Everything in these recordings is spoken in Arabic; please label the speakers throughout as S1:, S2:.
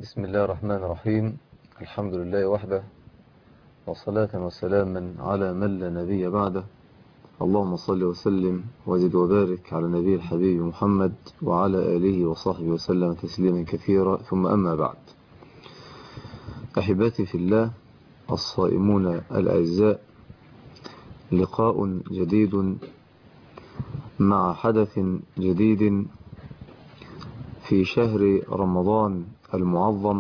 S1: بسم الله الرحمن الرحيم. الحمد لله وحده، وصلاة وسلاما على من لا نبي بعده. اللهم صل وسلم وزد وبارك على نبي الحبيب محمد وعلى آله وصحبه وسلم تسليما كثيرا، ثم أما بعد. أحبتي في الله الصائمون الأعزاء، لقاء جديد مع حدث جديد في شهر رمضان المعظم،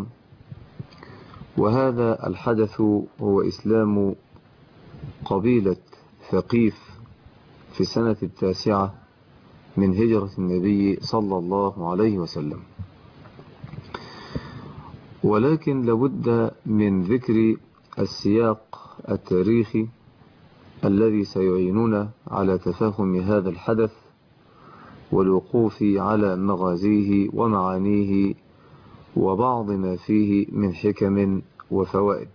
S1: وهذا الحدث هو إسلام قبيلة ثقيف في السنة 9 من هجرة النبي صلى الله عليه وسلم. ولكن لابد من ذكر السياق التاريخي الذي سيعيننا على تفهم هذا الحدث والوقوف على مغازيه ومعانيه وبعض ما فيه من حكم وفوائد.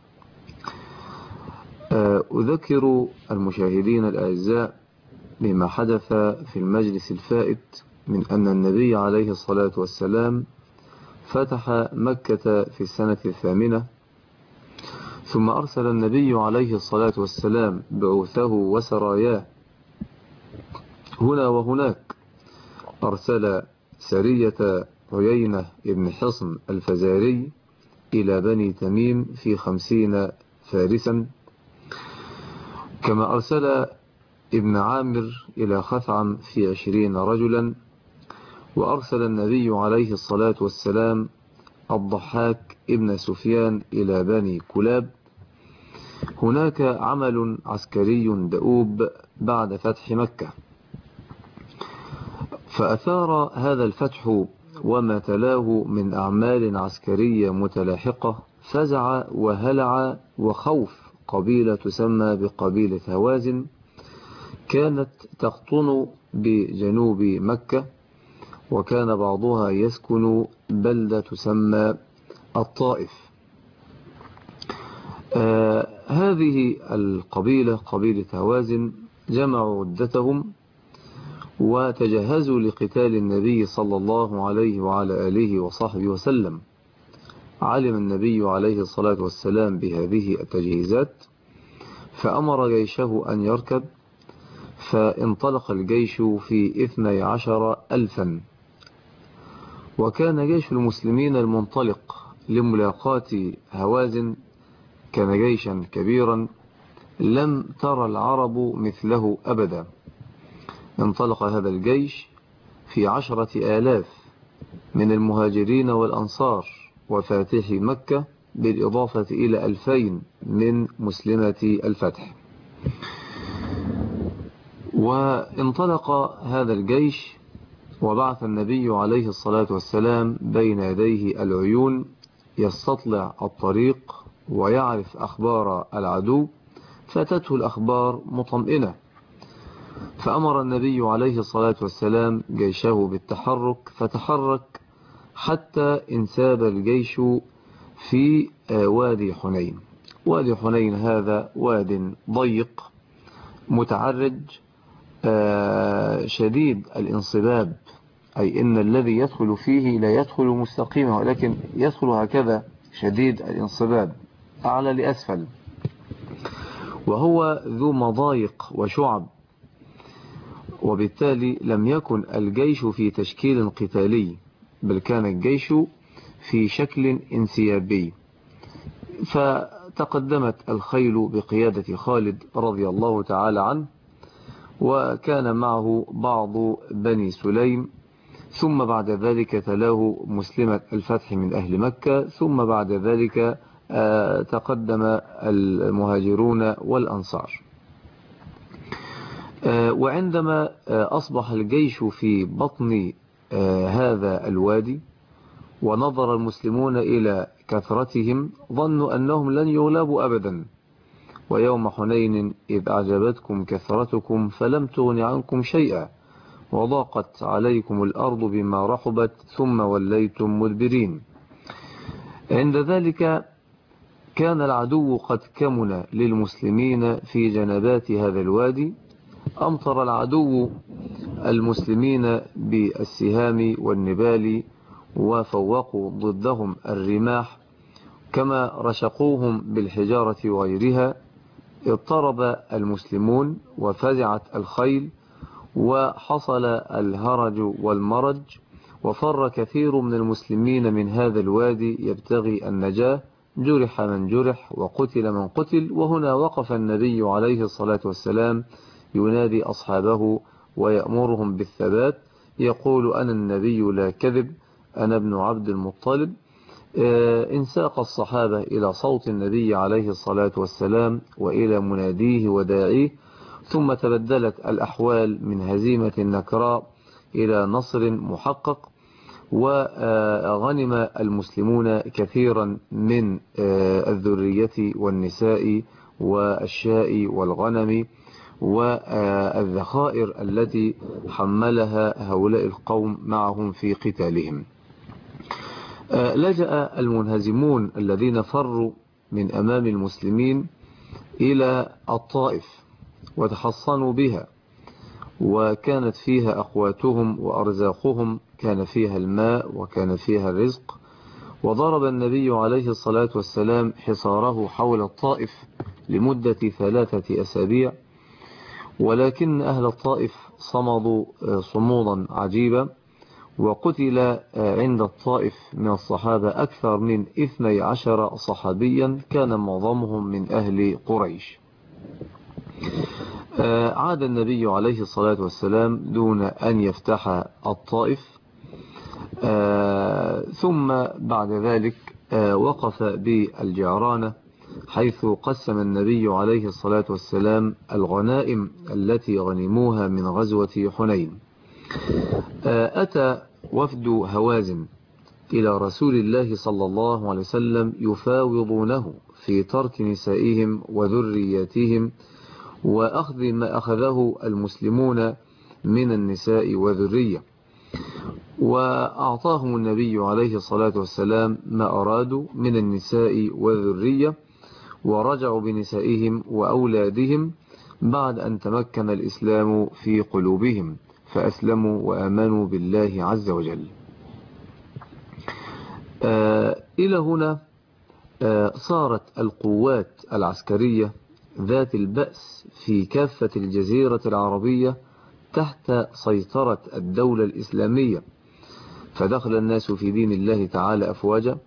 S1: أذكر المشاهدين الأعزاء بما حدث في المجلس الفائت من أن النبي عليه الصلاة والسلام فتح مكة في السنة 8، ثم أرسل النبي عليه الصلاة والسلام بعوثه وسراياه هنا وهناك. أرسل سرية عيينة بن حصن الفزاري إلى بني تميم في 50 فارسا، كما أرسل ابن عامر إلى خثعم في 20 رجلا، وأرسل النبي عليه الصلاة والسلام الضحاك ابن سفيان إلى بني كلاب. هناك عمل عسكري دؤوب بعد فتح مكة، فأثار هذا الفتح وما تلاه من أعمال عسكرية متلاحقة فزع وهلع وخوف قبيلة تسمى بقبيلة هوازن، كانت تقطن بجنوب مكة، وكان بعضها يسكن بلدة تسمى الطائف. هذه القبيلة قبيلة هوازن جمعوا عدتهم وتجهزوا لقتال النبي صلى الله عليه وعلى آله وصحبه وسلم. علم النبي عليه الصلاة والسلام بهذه التجهيزات فأمر جيشه أن يركب، فانطلق الجيش في 12,000. وكان جيش المسلمين المنطلق لملاقاة هوازن كان جيشا كبيرا لم ترى العرب مثله أبدا. انطلق هذا الجيش في 10,000 من المهاجرين والأنصار وفاتحي مكة، بالإضافة إلى 2000 من مسلمة الفتح. وانطلق هذا الجيش، وبعث النبي عليه الصلاة والسلام بين يديه العيون يستطلع الطريق ويعرف أخبار العدو، فاتته الأخبار مطمئنة، فأمر النبي عليه الصلاة والسلام جيشه بالتحرك، فتحرك حتى انساب الجيش في وادي حنين. وادي حنين هذا واد ضيق متعرج شديد الانصباب، أي إن الذي يدخل فيه لا يدخل مستقيما، ولكن يدخل هكذا شديد الانصباب أعلى لأسفل، وهو ذو مضايق وشعب، وبالتالي لم يكن الجيش في تشكيل قتالي، بل كان الجيش في شكل انسيابي. فتقدمت الخيل بقيادة خالد رضي الله تعالى عنه، وكان معه بعض بني سليم، ثم بعد ذلك تلاه مسلمة الفتح من أهل مكة، ثم بعد ذلك تقدم المهاجرون والأنصار. وعندما أصبح الجيش في بطن هذا الوادي ونظر المسلمون إلى كثرتهم ظنوا أنهم لن يغلبوا أبدا. ويوم حنين إذ أعجبتكم كثرتكم فلم تغن عنكم شيئا وضاقت عليكم الأرض بما رحبت ثم وليتم مدبرين. عند ذلك كان العدو قد كمن للمسلمين في جنبات هذا الوادي. أمطر العدو المسلمين بالسهام والنبال وفوقوا ضدهم الرماح كما رشقوهم بالحجارة وغيرها، اضطرب المسلمون وفزعت الخيل وحصل الهرج والمرج، وفر كثير من المسلمين من هذا الوادي يبتغي النجاة، جرح من جرح وقتل من قتل. وهنا وقف النبي عليه الصلاة والسلام ينادي أصحابه ويأمرهم بالثبات، يقول: أنا النبي لا كذب، أنا ابن عبد المطلب. انساق الصحابة إلى صوت النبي عليه الصلاة والسلام وإلى مناديه وداعيه، ثم تبدلت الأحوال من هزيمة نكراء إلى نصر محقق، وغنم المسلمون كثيرا من الذرية والنساء والشاء والغنم والذخائر التي حملها هؤلاء القوم معهم في قتالهم. لجأ المنهزمون الذين فروا من أمام المسلمين إلى الطائف وتحصنوا بها، وكانت فيها أقواتهم وأرزاقهم، كان فيها الماء وكان فيها الرزق. وضرب النبي عليه الصلاة والسلام حصاره حول الطائف لمدة 3 أسابيع، ولكن أهل الطائف صمدوا صمودا عجيبا، وقتل عند الطائف من الصحابة أكثر من 12 صحابيا، كان معظمهم من أهل قريش. عاد النبي عليه الصلاة والسلام دون أن يفتح الطائف، ثم بعد ذلك وقف بالجعرانة، حيث قسم النبي عليه الصلاة والسلام الغنائم التي غنموها من غزوة حنين. أتى وفد هوازن إلى رسول الله صلى الله عليه وسلم يفاوضونه في ترك نسائهم وذرياتهم وأخذ ما أخذه المسلمون من النساء وذرية، وأعطاهم النبي عليه الصلاة والسلام ما أرادوا من النساء والذرية، ورجعوا بنسائهم وأولادهم بعد أن تمكن الإسلام في قلوبهم، فأسلموا وآمنوا بالله عز وجل. إلى هنا صارت القوات العسكرية ذات البأس في كافة الجزيرة العربية تحت سيطرة الدولة الإسلامية، فدخل الناس في دين الله تعالى أفواجا.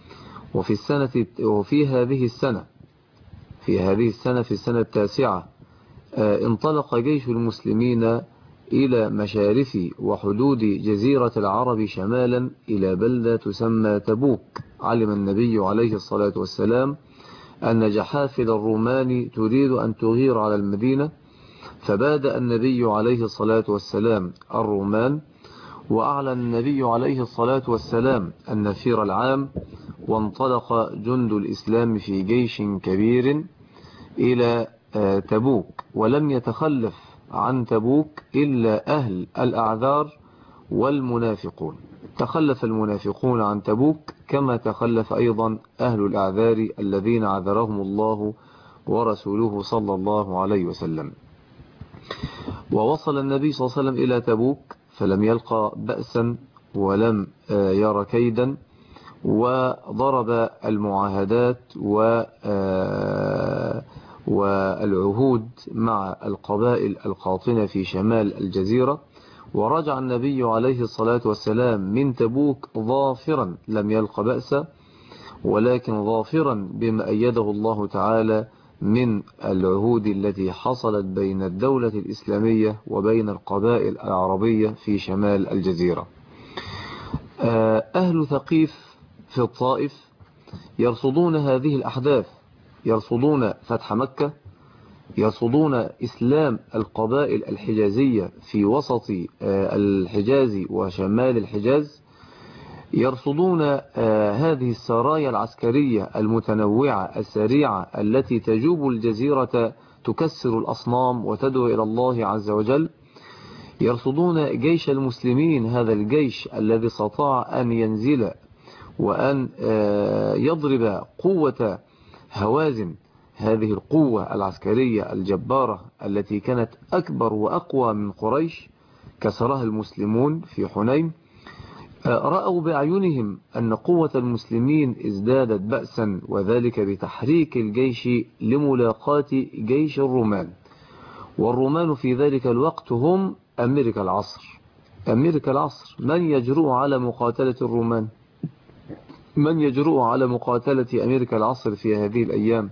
S1: وفي هذه السنة في السنة 9 انطلق جيش المسلمين إلى مشارف وحدود جزيرة العرب شمالا إلى بلدة تسمى تبوك. علم النبي عليه الصلاة والسلام أن جحافل الرومان تريد أن تغير على المدينة، فبادأ النبي عليه الصلاة والسلام الرومان، وأعلن النبي عليه الصلاة والسلام النفير العام، وانطلق جند الإسلام في جيش كبير إلى تبوك. ولم يتخلف عن تبوك إلا أهل الأعذار والمنافقون. تخلف المنافقون عن تبوك كما تخلف أيضا أهل الأعذار الذين عذرهم الله ورسوله صلى الله عليه وسلم. ووصل النبي صلى الله عليه وسلم إلى تبوك فلم يلقى بأسا ولم ير كيدا، وضرب المعاهدات والعهود مع القبائل القاطنة في شمال الجزيرة. ورجع النبي عليه الصلاة والسلام من تبوك ظافرا، لم يلق بأسا، ولكن ظافرا بما أيده الله تعالى من العهود التي حصلت بين الدولة الإسلامية وبين القبائل العربية في شمال الجزيرة. أهل ثقيف في الطائف يرصدون هذه الأحداث، يرصدون فتح مكة، يرصدون إسلام القبائل الحجازية في وسط الحجاز وشمال الحجاز، يرصدون هذه السرايا العسكرية المتنوعة السريعة التي تجوب الجزيرة تكسر الأصنام وتدعو إلى الله عز وجل. يرصدون جيش المسلمين، هذا الجيش الذي استطاع أن ينزل وأن يضرب قوة هوازن، هذه القوة العسكرية الجبارة التي كانت أكبر وأقوى من قريش، كسرها المسلمون في حنين. رأوا بأعينهم أن قوة المسلمين ازدادت بأسا، وذلك بتحريك الجيش لملاقاة جيش الرومان. والرومان في ذلك الوقت هم أمريكا العصر. أمريكا العصر، من يجرؤ على مقاتلة الرومان؟ من يجرؤ على مقاتلة أمريكا العصر في هذه الأيام؟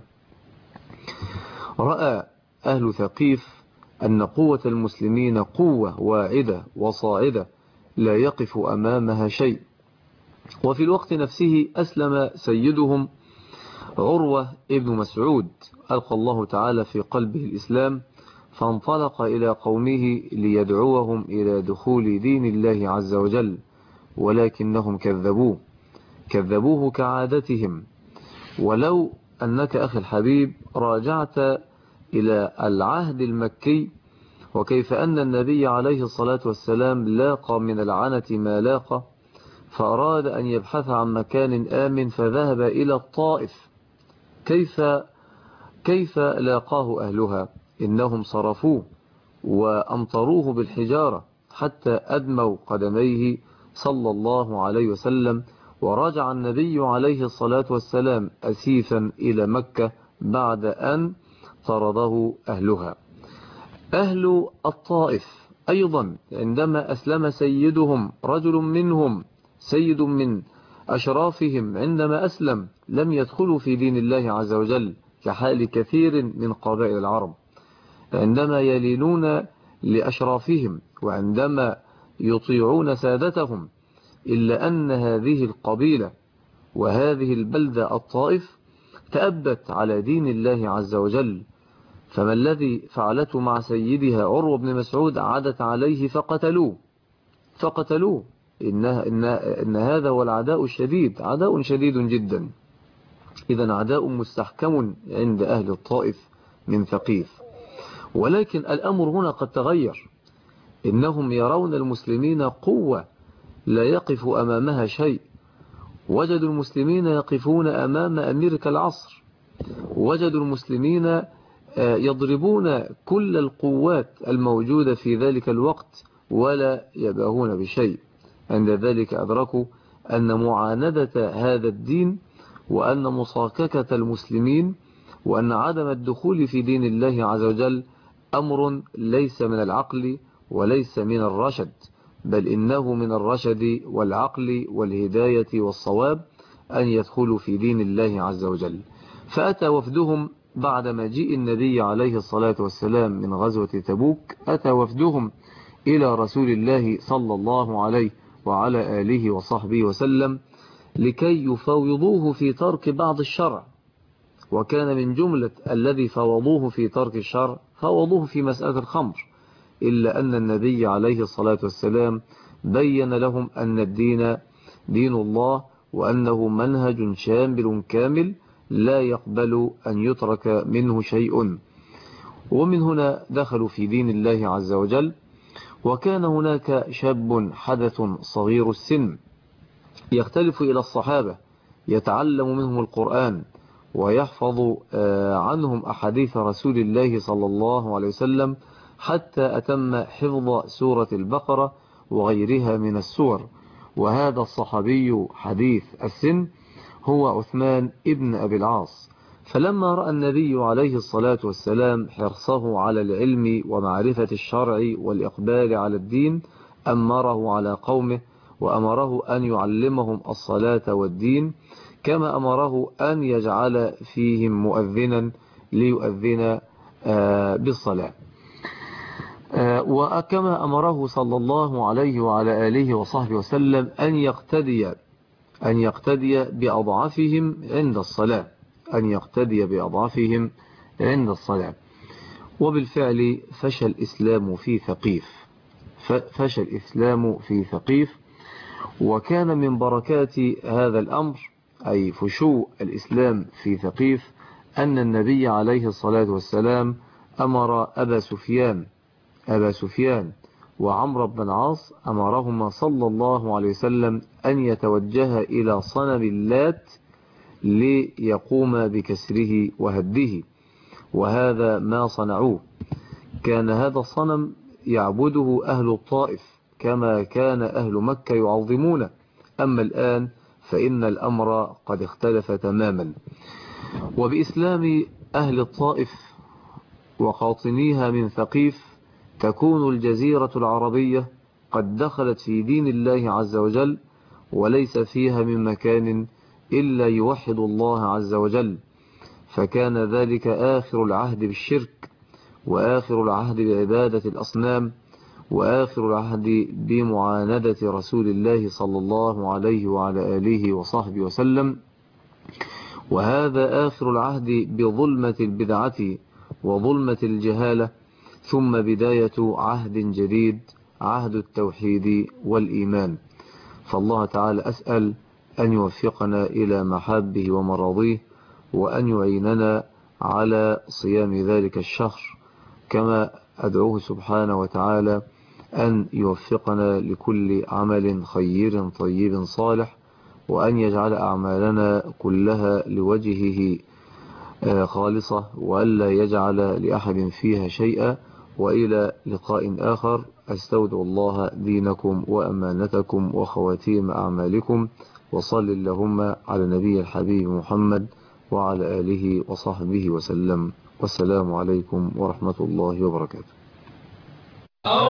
S1: رأى أهل ثقيف أن قوة المسلمين قوة واعدة وصاعدة لا يقف أمامها شيء. وفي الوقت نفسه أسلم سيدهم عروة ابن مسعود، ألقى الله تعالى في قلبه الإسلام، فانطلق إلى قومه ليدعوهم إلى دخول دين الله عز وجل، ولكنهم كذبوه كعادتهم. ولو أنك أخي الحبيب راجعت إلى العهد المكي، وكيف أن النبي عليه الصلاة والسلام لاقى من العنة ما لاقى، فأراد أن يبحث عن مكان آمن فذهب إلى الطائف، كيف لاقاه أهلها؟ إنهم صرفوه وأمطروه بالحجارة حتى أدموا قدميه صلى الله عليه وسلم، ورجع النبي عليه الصلاة والسلام أسيفا إلى مكة بعد أن طرده أهلها. أهل الطائف أيضا عندما أسلم سيدهم، رجل منهم سيد من أشرافهم، عندما أسلم لم يدخلوا في دين الله عز وجل، كحال كثير من قبائل العرب عندما يلينون لأشرافهم وعندما يطيعون سادتهم، إلا أن هذه القبيلة وهذه البلدة الطائف تأبت على دين الله عز وجل. فما الذي فعلته مع سيدها عروة بن مسعود؟ عادت عليه فقتلوه. إن هذا هو العداء الشديد، عداء شديد جدا. إذن عداء مستحكم عند أهل الطائف من ثقيف. ولكن الأمر هنا قد تغير، إنهم يرون المسلمين قوة لا يقف أمامها شيء. وجدوا المسلمين يقفون أمام أمريكا العصر، وجدوا المسلمين يضربون كل القوات الموجودة في ذلك الوقت ولا يباهون بشيء. عند ذلك أدركوا أن معاندة هذا الدين، وأن مصاككة المسلمين، وأن عدم الدخول في دين الله عز وجل أمر ليس من العقل وليس من الرشد، بل إنه من الرشد والعقل والهداية والصواب أن يدخلوا في دين الله عز وجل. فأتى وفدهم بعد مجيء النبي عليه الصلاة والسلام من غزوة تبوك، أتى وفدهم إلى رسول الله صلى الله عليه وعلى آله وصحبه وسلم لكي يفاوضوه في ترك بعض الشرع. وكان من جملة الذي فاوضوه في ترك الشرع فاوضوه في مسألة الخمر، إلا أن النبي عليه الصلاة والسلام بين لهم أن الدين دين الله، وأنه منهج شامل كامل لا يقبل أن يترك منه شيء. ومن هنا دخلوا في دين الله عز وجل. وكان هناك شاب حدث صغير السن يختلف إلى الصحابة، يتعلم منهم القرآن ويحفظ عنهم أحاديث رسول الله صلى الله عليه وسلم، حتى أتم حفظ سورة البقرة وغيرها من السور. وهذا الصحابي حديث السن هو عثمان ابن أبي العاص. فلما رأى النبي عليه الصلاة والسلام حرصه على العلم ومعرفة الشرع والإقبال على الدين، أمره على قومه وأمره أن يعلمهم الصلاة والدين، كما أمره أن يجعل فيهم مؤذنا ليؤذن بالصلاة، وكما أمره صلى الله عليه وعلى آله وصحبه وسلم أن يقتدي بأضعافهم عند الصلاة. وبالفعل فشى الإسلام في ثقيف. وكان من بركات هذا الأمر، أي فشو الإسلام في ثقيف، أن النبي عليه الصلاة والسلام أمر أبا سفيان وعمرو بن العاص، أمرهما صلى الله عليه وسلم أن يتوجها إلى صنم اللات ليقوم بكسره وهده. وهذا ما صنعوه. كان هذا الصنم يعبده أهل الطائف كما كان أهل مكة يعظمونه، أما الآن فإن الأمر قد اختلف تماما. وبإسلام أهل الطائف وقاطنيها من ثقيف تكون الجزيرة العربية قد دخلت في دين الله عز وجل، وليس فيها من مكان إلا يوحد الله عز وجل، فكان ذلك آخر العهد بالشرك، وآخر العهد بعبادة الأصنام، وآخر العهد بمعاندة رسول الله صلى الله عليه وعلى آله وصحبه وسلم، وهذا آخر العهد بظلمة البدعة وظلمة الجهالة، ثم بداية عهد جديد، عهد التوحيد والإيمان. فالله تعالى أسأل أن يوفقنا إلى محابه ومراضيه، وأن يعيننا على صيام ذلك الشهر، كما أدعوه سبحانه وتعالى أن يوفقنا لكل عمل خير طيب صالح، وأن يجعل أعمالنا كلها لوجهه خالصة، وألا يجعل لأحد فيها شيئا. وإلى لقاء آخر، أستودع الله دينكم وأمانتكم وخواتيم أعمالكم، وصل اللهم على نبي الحبيب محمد وعلى آله وصحبه وسلم، والسلام عليكم ورحمة الله وبركاته.